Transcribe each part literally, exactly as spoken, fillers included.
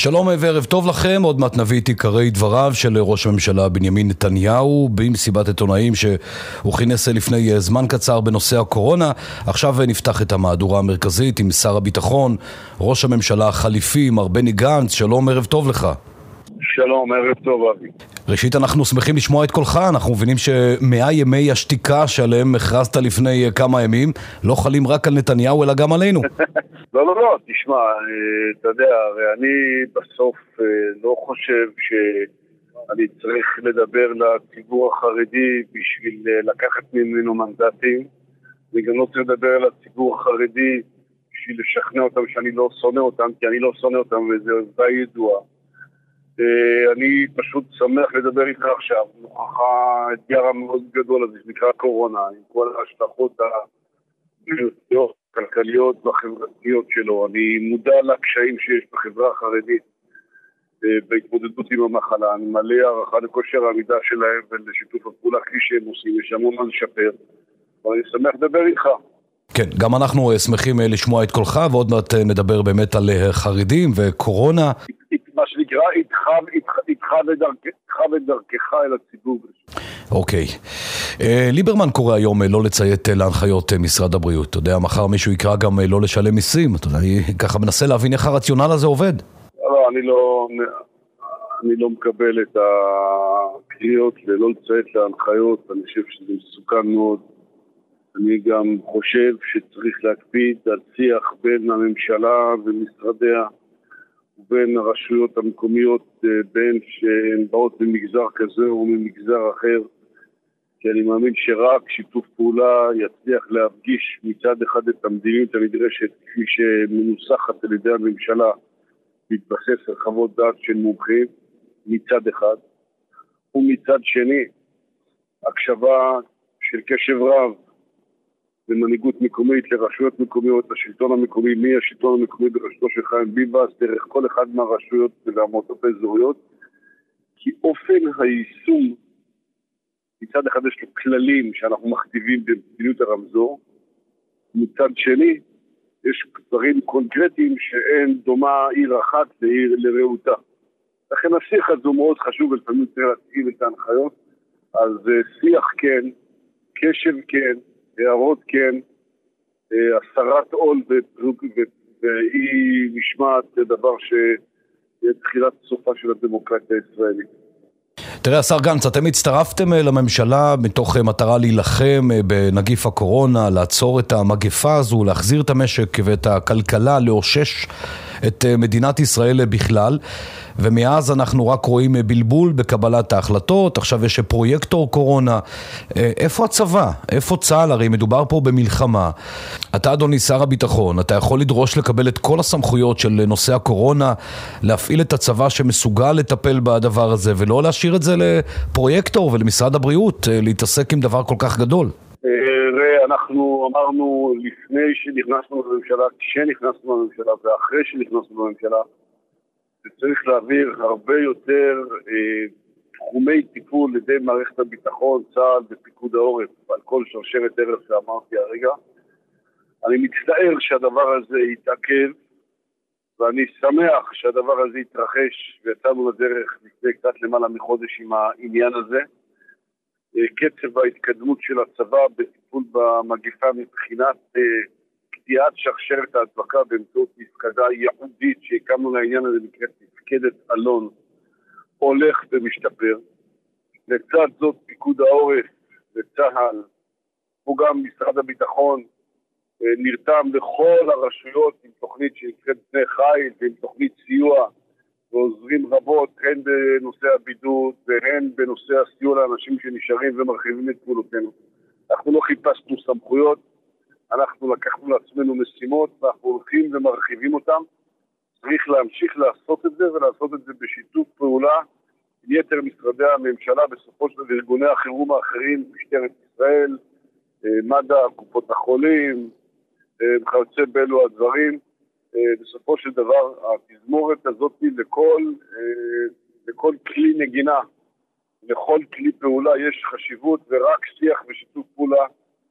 שלום וערב טוב לכם, עוד מעט נביא את עיקרי דבריו של ראש הממשלה בנימין נתניהו במסיבת עיתונאים שהוא כינס לפני זמן קצר בנושא הקורונה. עכשיו נפתח את המהדורה המרכזית עם שר הביטחון, ראש הממשלה החליפי מר בני גנץ. שלום, ערב טוב לך. שלום, ערב טוב אבי. ראשית, אנחנו שמחים לשמוע את קולך. אנחנו מבינים שמאה ימי השתיקה שעליהם הכרזת לפני כמה ימים לא חלים רק על נתניהו אלא גם עלינו. לא, לא, לא, תשמע, אתה יודע, אני בסוף לא חושב שאני צריך לדבר לציבור החרדי בשביל לקחת ממנו מנדטים. אני גם לא צריך לדבר לציבור החרדי בשביל לשכנע אותם שאני לא שונא אותם, כי אני לא שונא אותם וזה עובדה ידועה. אני פשוט שמח לדבר איתך עכשיו, נוכח האתגר המאוד גדול הזה שנקרא קורונה, עם כל ההשלכות הכלכליות והחברתיות שלו. אני מודע לקשיים שיש בחברה החרדית בהתמודדות עם המחלה. אני מלא הערכה לכושר העמידה שלהם ולשיתוף הפעולה כפי שהם עושים, יש המון מה לשפר, ואני שמח לדבר איתך. כן, גם אנחנו שמחים לשמוע את קולך, ועוד מעט נדבר באמת על חרדים וקורונה. מה שנקרא, איתך, איתך, איתך ודרכך ודרכך אל הציבור. אוקיי. ליברמן קורא היום לא לציית להנחיות משרד הבריאות. אתה יודע, מחר מישהו יקרא גם לא לשלם מיסים. אתה יודע, אני ככה מנסה להבין איך הרציונל הזה עובד. לא, אני לא, אני לא מקבל את הקריאות ללא לציית להנחיות. אני חושב שזה מסוכן מאוד. אני גם חושב שצריך להקפיד על שיח בין הממשלה ומשרדיה ובין הרשויות המקומיות, בין שהן באות ממגזר כזה או ממגזר אחר, כי אני מאמין שרק שיתוף פעולה יצליח להפגיש מצד אחד את המדיניות הנדרשת כפי שמנוסחת על ידי הממשלה, מתבסס על חוות דעת של מומחים מצד אחד, ומצד שני הקשבה של קשב רב במנהיגות מקומית לרשויות מקומיות, לשלטון המקומי, מי השלטון המקומי בראשותו של חיים ביבס, דרך כל אחד מהרשויות והמועצות האזוריות, כי אופן היישום, מצד אחד יש לו כללים שאנחנו מכתיבים במדיניות הרמזור, מצד שני יש דברים קונקרטיים שאין דומה עיר אחת לעיר לרעותה. לכן השיח הזה הוא מאוד חשוב, ולפעמים צריך להתאים את ההנחיות, אז שיח כן, קשב כן, הערות כן, הסרת עול ואי משמעת זה דבר שיהיה תחילת סופה של הדמוקרטיה הישראלית. תראה, השר גנץ, אתם הצטרפתם לממשלה מתוך מטרה להילחם בנגיף הקורונה, לעצור את המגפה הזו, להחזיר את המשק ואת הכלכלה, לאושש את מדינת ישראל בכלל, ומאז אנחנו רק רואים בלבול בקבלת ההחלטות. עכשיו יש פרויקטור קורונה. איפה הצבא? איפה צה"ל? הרי מדובר פה במלחמה. אתה, אדוני שר הביטחון, אתה יכול לדרוש לקבל את כל הסמכויות של נושא הקורונה, להפעיל את הצבא שמסוגל לטפל בדבר הזה, ולא להשאיר את זה לפרויקטור ולמשרד הבריאות, להתעסק עם דבר כל כך גדול. ראה, אנחנו אמרנו לפני שנכנסנו לממשלה, כשנכנסנו לממשלה ואחרי שנכנסנו לממשלה, שצריך להעביר הרבה יותר אה, תחומי טיפול לידי מערכת הביטחון, צה"ל ופיקוד העורף, על כל שרשרת ערך שאמרתי הרגע. אני מצטער שהדבר הזה יתעכב, ואני שמח שהדבר הזה יתרחש, ויצאנו לדרך לפני קצת למעלה מחודש עם העניין הזה. קצב ההתקדמות של הצבא בטיפול במגפה מבחינת אה, קטיעת שרשרת ההדבקה באמצעות מפקדה ייעודית שהקמנו לעניין הזה נקראת מפקדת אלון, הולך ומשתפר. לצד זאת פיקוד העורף וצה"ל וגם משרד הביטחון אה, נרתם לכל הרשויות עם תוכנית שנקראת בני חיל ועם תוכנית סיוע, ועוזרים רבות הן בנושא הבידוד והן בנושא הסיוע לאנשים שנשארים ומרחיבים את פעולותינו. אנחנו לא חיפשנו סמכויות, אנחנו לקחנו לעצמנו משימות ואנחנו הולכים ומרחיבים אותם. צריך להמשיך לעשות את זה ולעשות את זה בשיתוף פעולה עם יתר משרדי הממשלה, בסופו של ארגוני החירום האחרים, משטרת ישראל, מד"א, קופות החולים, וכיוצא באלו הדברים. בסופו של דבר התזמורת הזאת לכל, לכל כלי נגינה, לכל כלי פעולה יש חשיבות, ורק שיח ושיתוף פעולה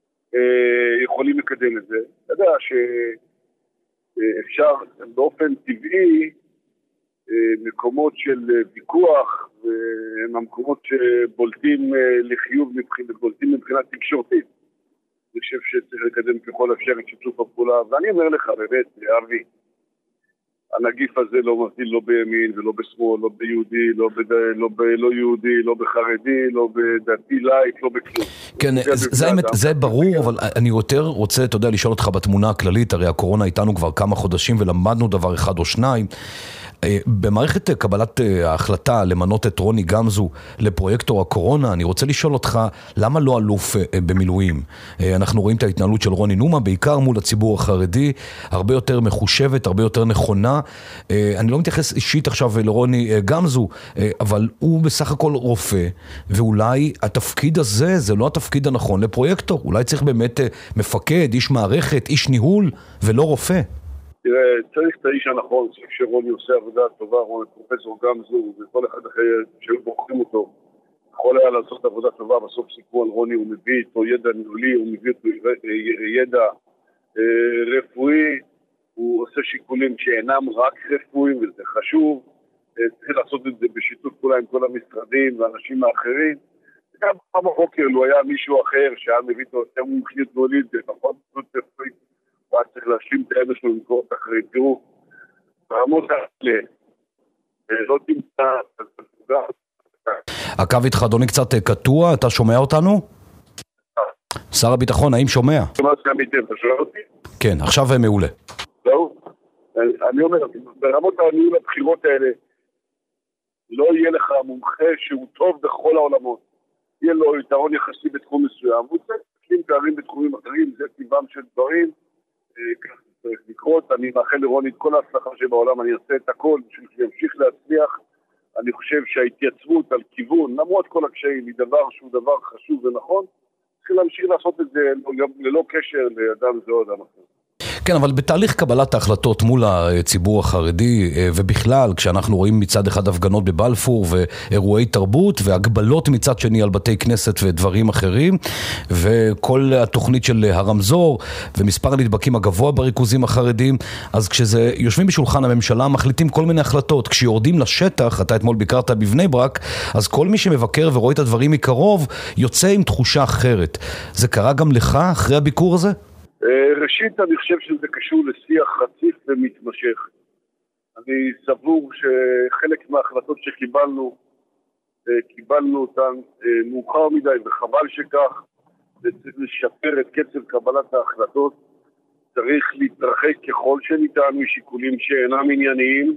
יכולים לקדם את זה. אתה יודע שאפשר באופן טבעי מקומות של ויכוח, הם המקומות שבולטים לחיוב בולטים מבחינת תקשורתית. אני חושב שצריך לקדם ככל אפשר את שיתוף הפעולה, ואני אומר לך באמת, אבי, הנגיף הזה לא מבדיל לא בימין ולא בשמאל, לא ביהודי, לא, בד... לא, ב... לא יהודי, לא בחרדי, לא בדתי לייט, לא בכלום. כן, זה, זה, האמת, זה ברור, אבל אני יותר רוצה, אתה יודע, לשאול אותך בתמונה הכללית, הרי הקורונה איתנו כבר כמה חודשים ולמדנו דבר אחד או שניים. במערכת קבלת ההחלטה למנות את רוני גמזו לפרויקטור הקורונה, אני רוצה לשאול אותך, למה לא אלוף במילואים? אנחנו רואים את ההתנהלות של רוני נומה, בעיקר מול הציבור החרדי, הרבה יותר מחושבת, הרבה יותר נכונה. אני לא מתייחס אישית עכשיו לרוני גמזו, אבל הוא בסך הכל רופא, ואולי התפקיד הזה, זה לא התפקיד הנכון לפרויקטור. אולי צריך באמת מפקד, איש מערכת, איש ניהול, ולא רופא. תראה, צריך את האיש הנכון, שרוני עושה עבודה טובה, רוני פרופסור גמזו, וכל אחד אחר שהיו בוחרים אותו, יכול היה לעשות עבודה טובה, בסוף סיפור על רוני, הוא מביא איתו ידע ניהולי, הוא מביא איתו ידע רפואי, הוא עושה שיקולים שאינם רק רפואיים, וזה חשוב, צריך לעשות את זה בשיתוף פעולה עם כל המשרדים והאנשים האחרים. גם בבוקר, לו היה מישהו אחר שהיה מביא איתו יותר מומחיות ניהולית, ופחות רפואית, הוא היה צריך להשלים את הידע שלו למקור את אחרי. תראו, ברמות האלה, לא תמצא... הקו איתך, אדוני, קצת קטוע, אתה שומע אותנו? שר הביטחון, האם שומע? שומע גם איתם, אתה שומע אותי? כן, עכשיו מעולה. זהו, אני אומר, ברמות הניהול הבחירות האלה, לא יהיה לך מומחה שהוא טוב בכל העולמות. יהיה לו יתרון יחסי בתחום מסוים, הוא צריך להשלים פערים בתחומים אחרים, זה טבעם של דברים, כך צריך לקרות. אני מאחל לרוני את כל ההצלחה שבעולם, אני אעשה את הכל בשביל שימשיך להצליח. אני חושב שההתייצבות על כיוון, למרות כל הקשיים, היא דבר שהוא דבר חשוב ונכון, צריך להמשיך לעשות את זה ללא קשר לאדם זה או אדם אחר. כן, אבל בתהליך קבלת ההחלטות מול הציבור החרדי, ובכלל, כשאנחנו רואים מצד אחד הפגנות בבלפור ואירועי תרבות, והגבלות מצד שני על בתי כנסת ודברים אחרים, וכל התוכנית של הרמזור, ומספר הנדבקים הגבוה בריכוזים החרדיים, אז כשזה יושבים בשולחן הממשלה, מחליטים כל מיני החלטות. כשיורדים לשטח, אתה אתמול ביקרת בבני ברק, אז כל מי שמבקר ורואה את הדברים מקרוב, יוצא עם תחושה אחרת. זה קרה גם לך אחרי הביקור הזה? ראשית, אני חושב שזה קשור לשיח רציף ומתמשך. אני סבור שחלק מההחלטות שקיבלנו, קיבלנו אותן מאוחר מדי וחבל שכך, וצריך לשפר את קצב קבלת ההחלטות, צריך להתרחק ככל שניתן משיקולים שאינם ענייניים,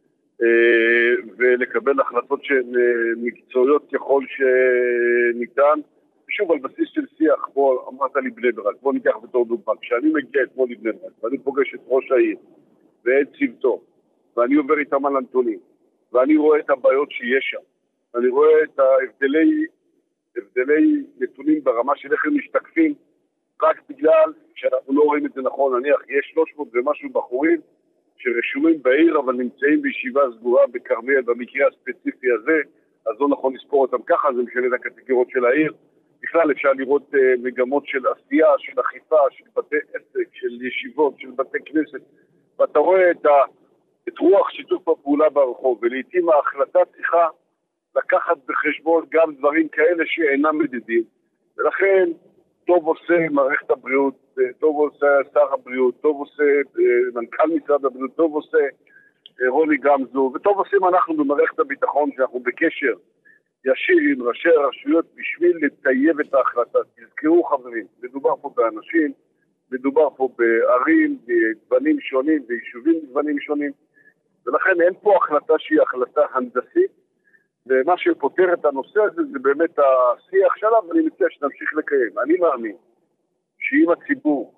ולקבל החלטות שהן מקצועיות ככל שניתן, שוב, על בסיס של שיח, בוא, אמרת לי בני ברק, בוא ניקח בתור דוגמה, כשאני מגיע אתמול לבני ברק, ואני פוגש את ראש העיר, ואת צוותו, ואני עובר איתם על הנתונים, ואני רואה את הבעיות שיש שם, ואני רואה את ההבדלי, הבדלי נתונים ברמה של איך הם משתקפים, רק בגלל שאנחנו לא רואים את זה נכון, נניח, יש שלוש מאות ומשהו בחורים, שרשומים בעיר, אבל נמצאים בישיבה סגורה בכרמיאל, במקרה הספציפי הזה, אז לא נכון לספור אותם ככה, זה משנה את הקטגוריות של העיר, בכלל אפשר לראות uh, מגמות של עשייה, של אכיפה, של בתי עסק, של ישיבות, של בתי כנסת, ואתה רואה את, ה, את רוח שיתוף הפעולה ברחוב, ולעיתים ההחלטה צריכה לקחת בחשבון גם דברים כאלה שאינם מדידים, ולכן טוב עושה מערכת הבריאות, טוב עושה שר הבריאות, טוב עושה מנכ"ל משרד הבריאות, טוב עושה רוני גמזו, וטוב עושים אנחנו במערכת הביטחון שאנחנו בקשר ישיר עם ראשי הרשויות בשביל לטייב את ההחלטה. תזכרו חברים, מדובר פה באנשים, מדובר פה בערים, בגוונים שונים, ביישובים בגוונים שונים, ולכן אין פה החלטה שהיא החלטה הנדסית, ומה שפותר את הנושא הזה זה באמת השיח שלה, ואני מציע שנמשיך לקיים. אני מאמין שאם הציבור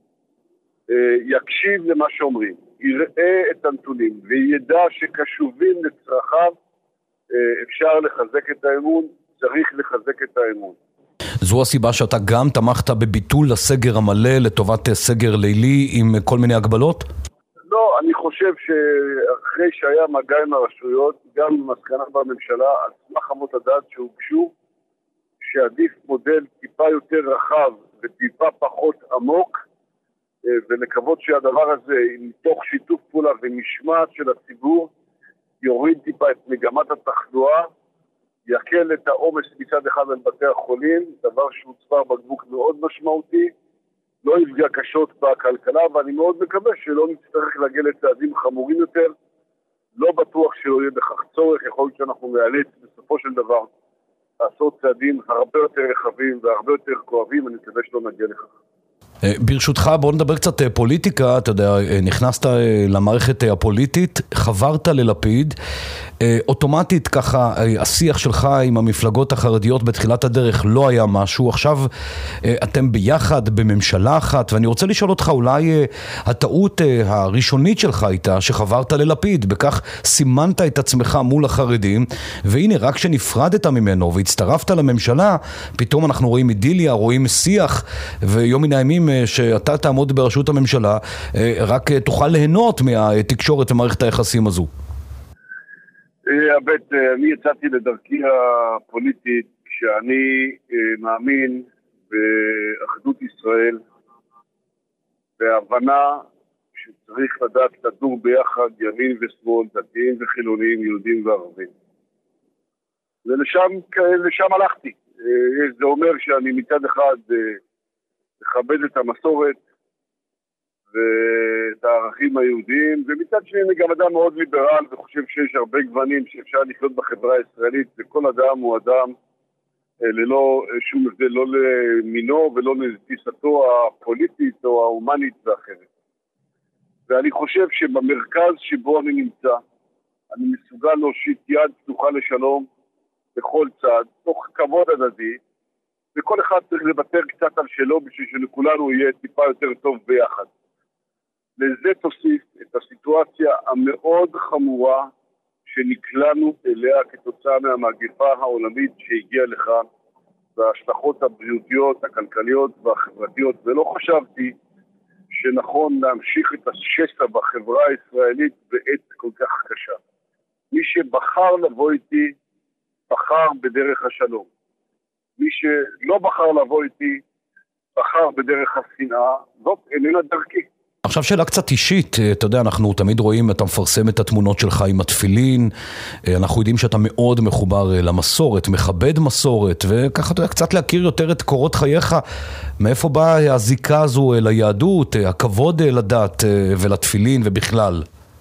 אה, יקשיב למה שאומרים, יראה את הנתונים וידע שקשובים לצרכיו, אפשר לחזק את האמון, צריך לחזק את האמון. זו הסיבה שאתה גם תמכת בביטול הסגר המלא לטובת סגר לילי עם כל מיני הגבלות? לא, אני חושב שאחרי שהיה מגע עם הרשויות, גם מסקנה בממשלה, על סמך אמות הדעת שהוגשו, שעדיף מודל טיפה יותר רחב וטיפה פחות עמוק, ולקוות שהדבר הזה, מתוך שיתוף פעולה ומשמעת של הציבור, יקל את העומס מצד אחד על בתי החולים, דבר שהוא צוואר בקבוק מאוד משמעותי, לא יפגע קשות בכלכלה, ואני מאוד מקווה שלא נצטרך להגיע לצעדים חמורים יותר, לא בטוח שלא יהיה בכך צורך, יכול להיות שאנחנו נאלץ בסופו של דבר לעשות צעדים הרבה יותר רחבים והרבה יותר כואבים, אני מקווה שלא נגיע לכך. ברשותך, בוא נדבר קצת פוליטיקה. אתה יודע, נכנסת למערכת הפוליטית, חברת ללפיד, אוטומטית ככה השיח שלך עם המפלגות החרדיות בתחילת הדרך לא היה משהו, עכשיו אתם ביחד בממשלה אחת, ואני רוצה לשאול אותך, אולי הטעות הראשונית שלך הייתה שחברת ללפיד, בכך סימנת את עצמך מול החרדים, והנה רק שנפרדת ממנו והצטרפת לממשלה, פתאום אנחנו רואים אידיליה, רואים שיח, ויום מן הימים שאתה תעמוד בראשות הממשלה, רק תוכל ליהנות מהתקשורת ומערכת היחסים הזו. הבט, אני יצאתי לדרכי הפוליטית כשאני מאמין באחדות ישראל, בהבנה שצריך לדעת לדור ביחד ימין ושמאל, דתיים וחילונים, יהודים וערבים. ולשם לשם הלכתי. זה אומר שאני מצד אחד לכבד את המסורת ואת הערכים היהודיים, ומצד שני אני גם אדם מאוד ליברל וחושב שיש הרבה גוונים שאפשר לחיות בחברה הישראלית, וכל אדם הוא אדם ללא שום הבדל, לא למינו ולא לתפיסתו הפוליטית או ההומנית ואחרת. ואני חושב שבמרכז שבו אני נמצא, אני מסוגל להושיט יד פתוחה לשלום בכל צד, תוך כבוד הדדי, וכל אחד צריך לוותר קצת על שלו בשביל שלכולנו יהיה טיפה יותר טוב ביחד. לזה תוסיף את הסיטואציה המאוד חמורה שנקלענו אליה כתוצאה מהמגפה העולמית שהגיעה לכאן, וההשלכות הבריאותיות, הכלכליות והחברתיות, ולא חשבתי שנכון להמשיך את השסע בחברה הישראלית בעת כל כך קשה. מי שבחר לבוא איתי, בחר בדרך השלום. מי שלא בחר לבוא איתי, בחר בדרך השנאה, זאת איננה דרכי. עכשיו שאלה קצת אישית, אתה יודע, אנחנו תמיד רואים, אתה מפרסם את התמונות שלך עם התפילין, אנחנו יודעים שאתה מאוד מחובר למסורת, מכבד מסורת, וככה אתה יודע, קצת להכיר יותר את קורות חייך, מאיפה באה הזיקה הזו ליהדות, הכבוד לדת ולתפילין ובכלל?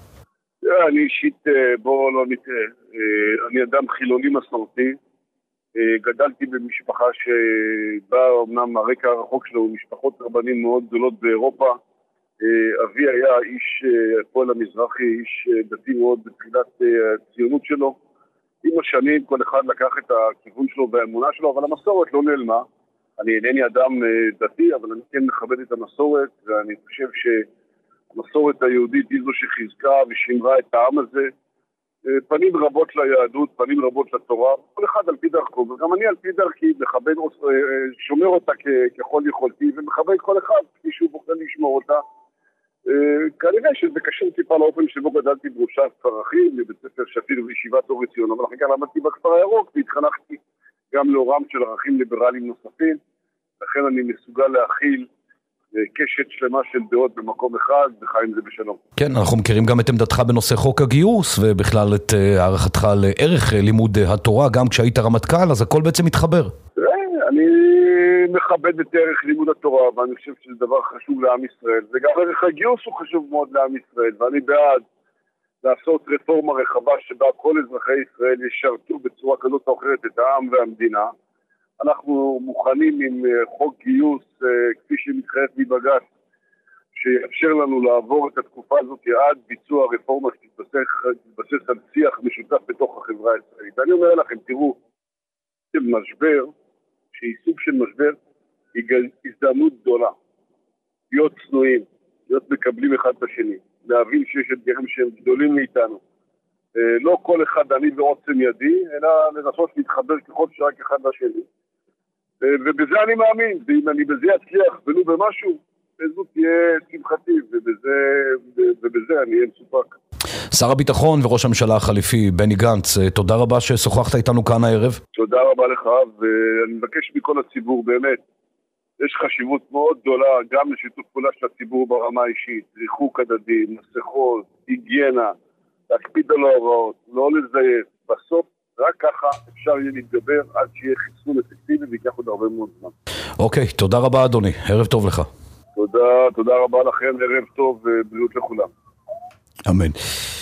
אני אישית, בוא לא נתראה, אני אדם חילוני מסורתי, גדלתי במשפחה שבאה אומנם הרקע הרחוק שלו, משפחות רבנים מאוד גדולות באירופה, אבי היה איש פועל המזרחי, איש דתי מאוד בתחילת הציונות שלו. עם השנים כל אחד לקח את הכיוון שלו והאמונה שלו, אבל המסורת לא נעלמה. אני אינני אדם דתי, אבל אני כן מכבד את המסורת, ואני חושב שהמסורת היהודית היא זו שחיזקה ושמרה את העם הזה. פנים רבות ליהדות, פנים רבות לתורה, כל אחד על פי דרכו, וגם אני על פי דרכי מכבד, שומר אותה ככל יכולתי, ומכבד כל אחד כפי שהוא בוחר לשמור אותה. כנראה שזה קשור טיפה לאופן שבו גדלתי בראשת כפר אחים, מבית ספר שפיר וישיבת אור עציון, אבל אחר כך למדתי בכפר הירוק והתחנכתי גם לאורם של ערכים ליברליים נוספים, לכן אני מסוגל להכיל קשת שלמה של דעות במקום אחד, וחיים זה בשלום. כן, אנחנו מכירים גם את עמדתך בנושא חוק הגיוס, ובכלל את הערכתך לערך לימוד התורה, גם כשהיית רמטכ"ל, אז הכל בעצם מתחבר. אני מכבד את ערך לימוד התורה, ואני חושב שזה דבר חשוב לעם ישראל, וגם ערך הגיוס הוא חשוב מאוד לעם ישראל, ואני בעד לעשות רפורמה רחבה שבה כל אזרחי ישראל ישרתו בצורה כזאת או אחרת את העם והמדינה. אנחנו מוכנים עם חוק גיוס כפי שמתחייב מבג"ץ, שיאפשר לנו לעבור את התקופה הזאת עד ביצוע רפורמה שתתבסס על שיח משותף בתוך החברה הישראלית. אני אומר לכם, תראו, של משבר, שהיא סוג של משבר, היא הזדמנות גדולה. להיות צנועים, להיות מקבלים אחד בשני, להבין שיש אתגרים שהם גדולים מאיתנו. לא כל אחד אני ועוצם ידי, אלא לנסות להתחבר ככל שרק אחד לשני. ובזה אני מאמין, ואם אני בזה אצליח ולו במשהו, זו תהיה שמחתי, ובזה, ובזה אני אהיה מסופק. שר הביטחון וראש הממשלה החליפי בני גנץ, תודה רבה ששוחחת איתנו כאן הערב. תודה רבה לך, ואני מבקש מכל הציבור באמת, יש חשיבות מאוד גדולה גם לשיתוף פעולה של הציבור ברמה האישית, ריחוק הדדי, מסכות, היגיינה, להקפיד על ההוראות, לא לזייף. בסוף רק ככה אפשר יהיה להתגבר עד שיהיה חיסון אפקטיבי ויקח עוד הרבה מאוד זמן. אוקיי, תודה רבה אדוני, ערב טוב לך. תודה, תודה רבה לכם, ערב טוב ובריאות לכולם. אמן.